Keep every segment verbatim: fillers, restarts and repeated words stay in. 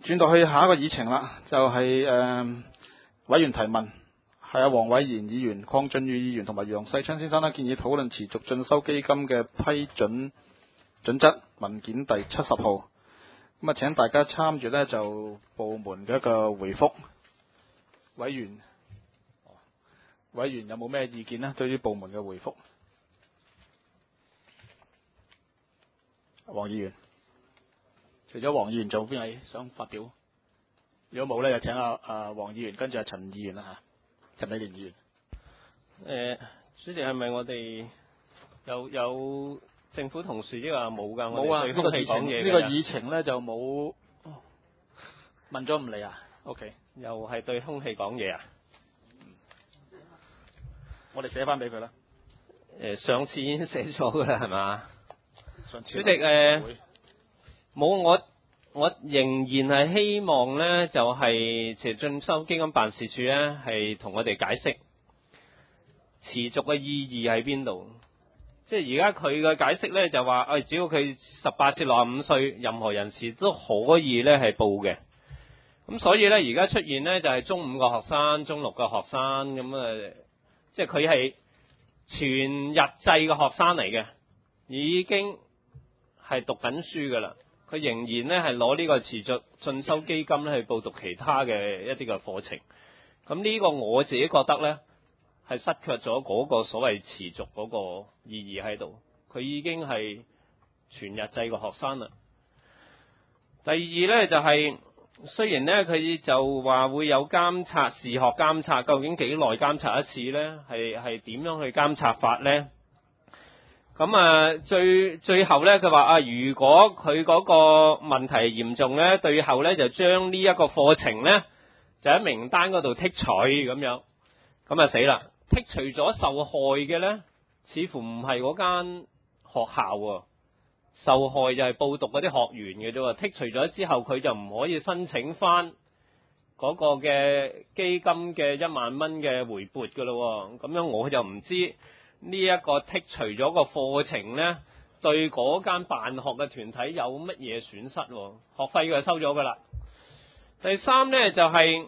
轉到去下一個議程啦，就係、是、誒、呃、委員提問，係阿黃偉賢議員、鄺俊宇議員同埋楊世昌先生咧建議討論持續進修基金嘅批准準則文件第七十號。咁啊，請大家參住呢就部門嘅一個回覆。委員，委員有冇咩意見呢？對於部門嘅回覆，黃議員。除咗黃議員，仲有邊位想發表？如果冇咧，就請阿阿黃議員，跟住阿陳議員啦嚇，陳美蓮議員。 誒、呃，主席係咪我哋有有政府同事抑或冇㗎？ 冇啊！呢、這個議程呢、這個議程咧就冇、哦、問咗唔嚟啊 ？OK， 又係對空氣講嘢啊？ 我哋寫翻俾佢啦。 誒、呃，上次已經寫咗㗎啦，係嘛？ 上次主席誒。冇，我我仍然係希望呢，就係持續進修基金辦事處呢，係同我哋解釋持續嘅意義喺邊度。即係而家佢嘅解釋呢，就話，誒，只要佢十八至六十五歲，任何人士都可以呢係報嘅。咁所以呢，而家出現呢，就係中五嘅學生、中六嘅學生咁啊，即係佢係全日制嘅學生嚟嘅，已經係讀緊書噶啦。佢仍然咧係攞呢個持續進修基金咧去報讀其他嘅一啲嘅課程，咁呢個我自己覺得咧係失卻咗嗰個所謂持續嗰個意義喺度。佢已經係全日制嘅學生啦。第二咧就係、是、雖然咧佢就話會有監察視學監察，究竟幾耐監察一次咧？係係點樣去監察法咧？咁啊，最最後咧，佢話啊，如果佢嗰個問題嚴重咧，最後咧就將呢一個課程咧，就喺名單嗰度剔除咁樣，咁啊死啦！剔除咗受害嘅咧，似乎唔係嗰間學校喎，受害就係報讀嗰啲學員嘅啫喎。剔除咗之後，佢就唔可以申請翻嗰個嘅基金嘅一萬蚊嘅回撥噶咯。咁樣我就唔知。呢一個剔除咗個課程呢，對嗰間辦學嘅團體有乜嘢損失？學費佢就收咗噶啦。第三呢，就係、是、誒、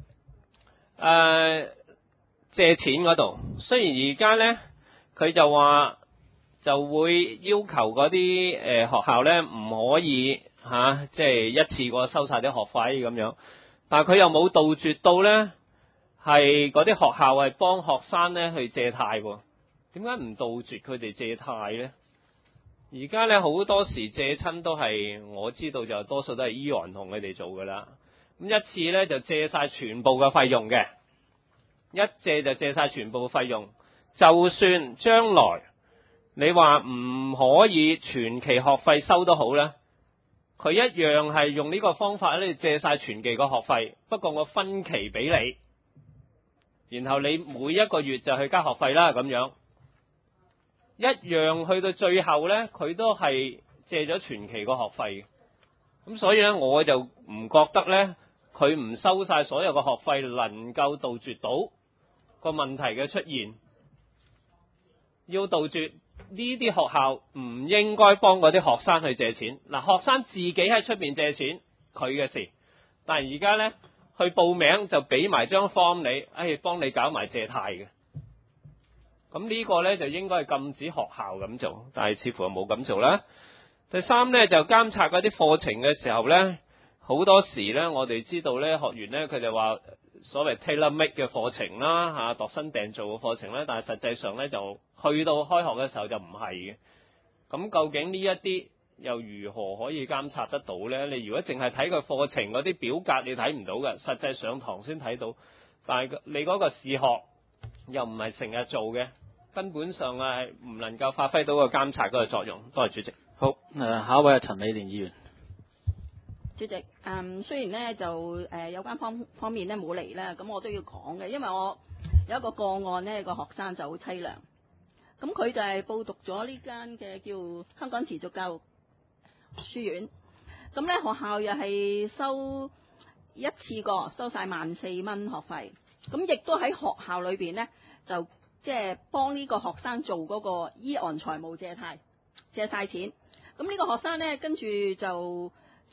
呃、借錢嗰度，雖然而家呢，佢就話就會要求嗰啲誒學校呢唔可以吓，即、啊、係、就是、一次過收晒啲學費咁樣，但係佢又冇杜絕到呢，係嗰啲學校係幫學生呢去借貸喎。點解唔杜絕佢哋借貸呢？而家咧好多時借親都係我知道就多數都係醫院同佢哋做噶啦。咁一次咧就借晒全部嘅費用嘅，一借就借晒全部嘅費用。就算將來你話唔可以全期學費收都好咧，佢一樣係用呢個方法咧借晒全期嘅學費，不過我分期俾你，然後你每一個月就去交學費啦咁樣。一樣去到最後呢，佢都係借咗全期個學費，咁所以呢，我就唔覺得呢，佢唔收晒所有嘅學費能夠杜絕到個問題嘅出現。要杜絕呢啲學校唔應該幫嗰啲學生去借錢。嗱，學生自己喺出邊借錢，佢嘅事，但係而家呢，去報名就俾埋張 form 你，哎，幫你搞埋借貸嘅。咁呢個呢，就應該係禁止學校咁做，但係似乎冇咁做啦。第三呢，就監察嗰啲課程嘅時候呢，好多時呢，我哋知道呢，學員呢，佢哋話所謂 tailor-made 嘅課程啦，嚇度身訂做嘅課程呢，但係實際上呢，就去到開學嘅時候就唔係嘅。咁究竟呢一啲又如何可以監察得到呢？你如果淨係睇個課程嗰啲表格，你睇唔到嘅，實際上堂先睇到，但係你嗰個視學又唔係成日做嘅。根本上係唔能夠發揮到個監察嗰個作用。多謝主席。 好，誒，下一位係陳美蓮議員。 主席，嗯，雖然呢就誒、呃、有關方方面呢冇嚟啦，咁我都要講嘅，因為我有一個個案呢，個學生就好凄涼。咁佢就係報讀咗呢間嘅叫香港持續教育書院。咁呢學校又係收一次過收晒萬四蚊學費。咁亦都喺學校裏邊呢，就即係幫呢個學生做嗰個依案財務借貸，借晒錢。咁呢個學生呢，跟住就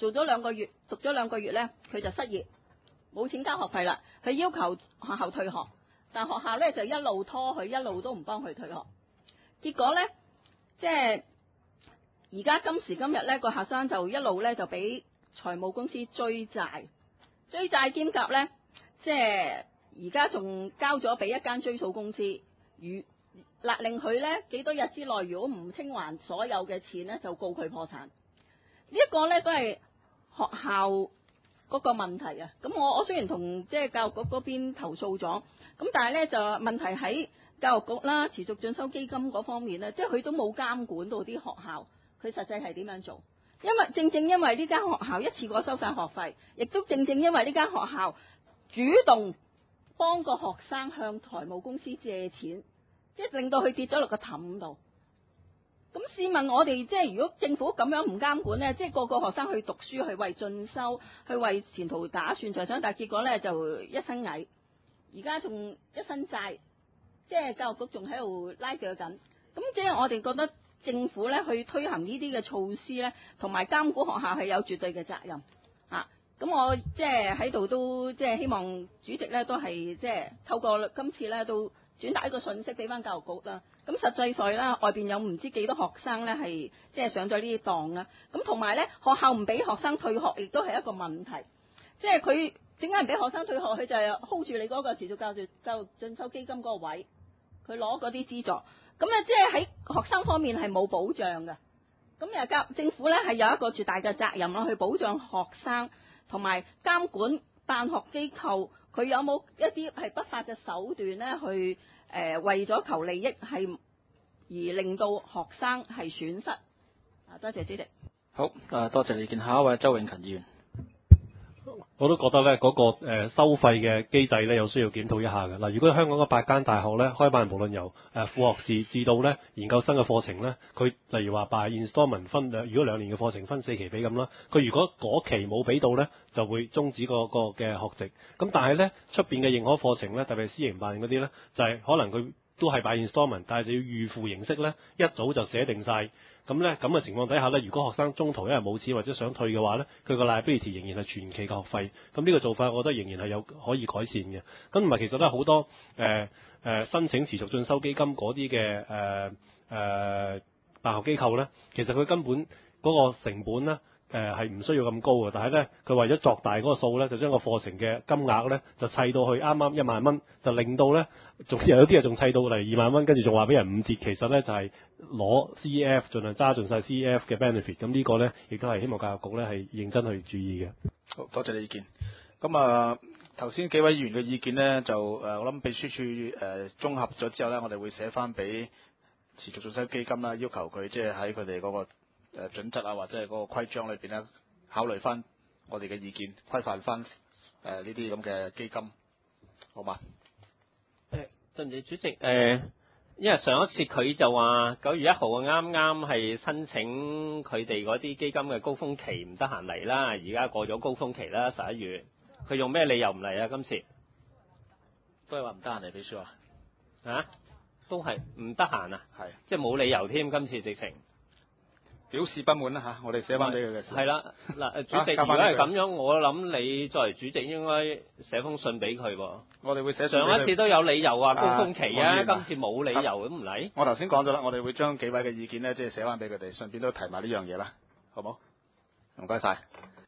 做咗兩個月，讀咗兩個月呢，佢就失業，冇錢交學費啦。佢要求學校退學，但學校呢就一路拖佢，一路都唔幫佢退學。結果呢，即係而家今時今日呢，個學生就一路呢就俾財務公司追債，追債兼夾呢，即係而家仲交咗俾一間追數公司，如勒令佢呢幾多日之內，如果唔清還所有嘅錢呢，就告佢破產。呢、這、一個呢都係學校嗰個問題啊。咁我我雖然同即係教育局嗰邊投訴咗，咁但係呢就問題喺教育局啦、持續進修基金嗰方面呢，即係佢都冇監管到啲學校，佢實際係點樣做？因為正正因為呢間學校一次過收晒學費，亦都正正因為呢間學校主動幫個學生向財務公司借錢，即係令到佢跌咗落個氹度。咁試問我哋，即係如果政府咁樣唔監管呢，即係個個學生去讀書，去為進修，去為前途打算着想，但係結果呢就一身蟻，而家仲一身債，即係教育局仲喺度拉鋸緊。咁即係我哋覺得政府呢去推行呢啲嘅措施呢，同埋監管學校係有絕對嘅責任啊。咁我即係喺度都即係希望主席呢都係即係透過今次呢都轉達一個訊息俾翻教育局啦。咁實際上啦，外邊有唔知幾多學生呢係即係上咗呢啲當啦。咁同埋呢，學校唔俾學生退學，亦都係一個問題。即係佢點解唔俾學生退學？佢就係 hold 住你嗰個持續教育教育進修基金嗰個位，佢攞嗰啲資助。咁啊，即係喺學生方面係冇保障嘅。咁又教政府呢係有一個絕大嘅責任啦，去保障學生同埋監管辦學機構，佢有冇一啲係不法嘅手段呢？去誒、呃、為咗求利益係而令到學生係損失。啊，多謝主席。 好，誒多謝你意見。下一位周永勤議員。 我都覺得咧嗰、那個誒、呃、收費嘅機制咧有需要檢討一下嘅。嗱，如果香港嘅八間大學咧開辦，無論由誒、呃、副學士至到咧研究生嘅課程咧，佢例如話 by installment 分兩，如果兩年嘅課程分四期俾咁啦，佢如果嗰期冇俾到咧，就會終止個個嘅學籍。咁但係咧出邊嘅認可課程咧，特別係私營辦嗰啲咧，就係、是、可能佢都係 by installment，但係就要預付形式咧，一早就寫定晒。咁咧咁嘅情況底下咧，如果學生中途因為冇錢或者想退嘅話咧，佢個 liability 仍然係全期嘅學費。咁呢個做法，我覺得仍然係有可以改善嘅。咁同埋其實都係好多誒誒、呃呃、申請持續進修基金嗰啲嘅誒誒辦學機構咧，其實佢根本嗰個成本咧誒係唔需要咁高嘅，但係咧佢為咗作大嗰個數咧，就將個課程嘅金額咧就砌到去啱啱一萬蚊，就令到咧仲有啲人仲砌到嚟二萬蚊，跟住仲話俾人五折，其實咧就係、是。攞 C E F 盡量揸盡晒 C E F 嘅 benefit， 咁呢個呢亦都係希望教育局呢係認真去注意嘅。 好多謝你意見。咁啊，頭先幾位議員嘅意見呢，就誒、呃、我諗秘書處誒、呃、綜合咗之後呢，我哋會寫翻俾持續進修基金啦，要求佢即係喺佢哋嗰個誒、呃、準則啊，或者係嗰個規章裏邊呢，考慮翻我哋嘅意見，規範翻誒呢啲咁嘅基金，好嘛？ 誒，對唔住主席誒。呃因為上一次佢就話九月一號啱啱係申請佢哋嗰啲基金嘅高峰期唔得閒嚟啦，而家過咗高峰期啦，十一月，佢用咩理由唔嚟啊？今次都係話唔得閒嚟俾書啊？ 啊，都係唔得閒啊？ 係， 即係冇理由添，今次直情表示不滿啦嚇，我哋寫翻俾佢嘅。係啦，嗱，主席，如果係咁樣，我諗你作為主席應該寫封信俾佢喎。 我哋會寫上一次都有理由啊，高峰期啊， 啊今次冇理由咁唔嚟。 我頭先講咗啦，我哋會將幾位嘅意見呢，即係寫翻俾佢哋，順便都提埋呢樣嘢啦，好冇？唔該晒。